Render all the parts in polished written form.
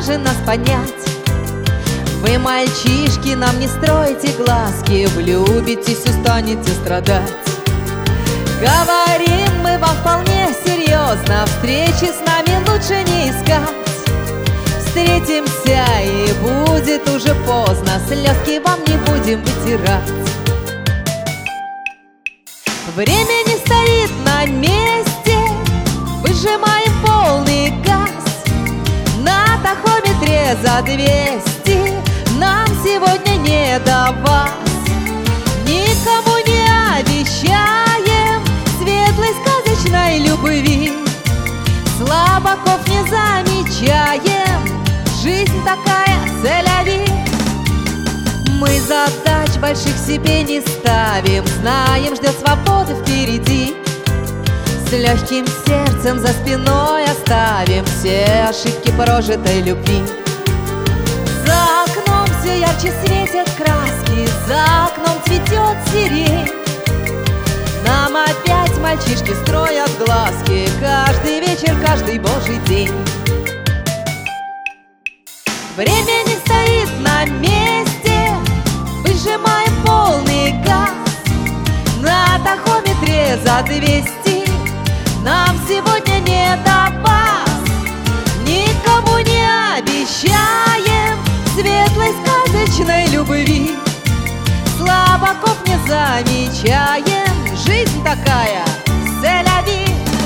же нас понять? Вы, мальчишки, нам не стройте глазки, влюбитесь, устанете страдать. Говорим мы вам вполне серьезно, встречи с нами лучше не искать. Встретимся, и будет уже поздно, слезки вам не будем вытирать. Время не стоит на месте, выжимаем полный газ. На тахометре за 200, нам сегодня не до вас. Никому не обещаем светлой сказочной любви, слабаков не замечаем, жизнь такая, c'est-la-vie. Мы задач больших себе не ставим, знаем, ждет свободы впереди. С легким сердцем за спиной оставим все ошибки прожитой любви. За окном все ярче светят краски, за окном цветет сирень. Нам опять мальчишки строят глазки, каждый вечер, каждый божий день. Время не стоит на месте, выжимаем полный газ. На тахометре за 200, нам сегодня не до вас. Никому не обещаем светлой сказочной любви, слабаков не замечаем, жизнь такая, c'est-la-vie.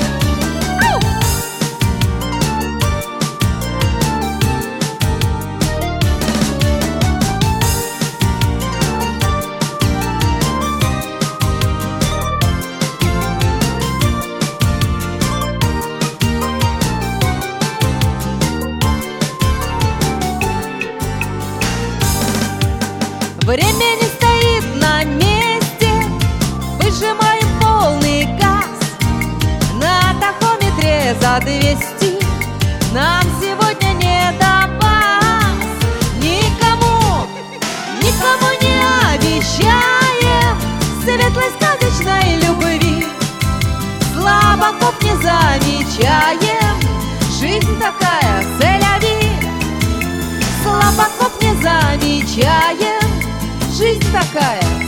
Время не стоит на месте, выжимаем полный газ. На тахометре за 200, нам сегодня не до вас. Никому не обещаем светлой сказочной любви, слабаков не замечаем, жизнь такая, c'est-la-vie. Слабаков не замечаем, жизнь такая.